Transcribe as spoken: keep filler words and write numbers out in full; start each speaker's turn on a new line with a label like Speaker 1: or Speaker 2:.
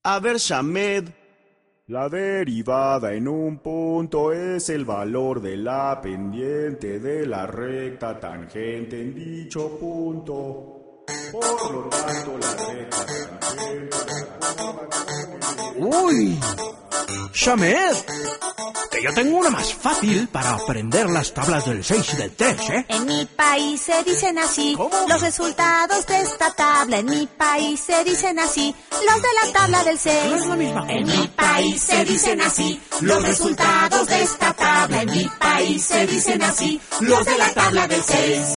Speaker 1: A ver, Shamed.
Speaker 2: La derivada en un punto es el valor de la pendiente de la recta tangente en dicho punto. Por lo tanto, la recta tangente...
Speaker 3: ¡Uy! ¡Shamed! Que yo tengo una más fácil para aprender las tablas del seis y del tres, ¿eh?
Speaker 4: En mi país se dicen así.
Speaker 3: ¿Cómo?
Speaker 4: Los resultados de esta tabla. En mi país se dicen así. Los de la tabla del seis.
Speaker 3: No es la misma.
Speaker 4: En mi país se dicen así. Los resultados de esta tabla. En mi país se dicen así. Los de la tabla del seis.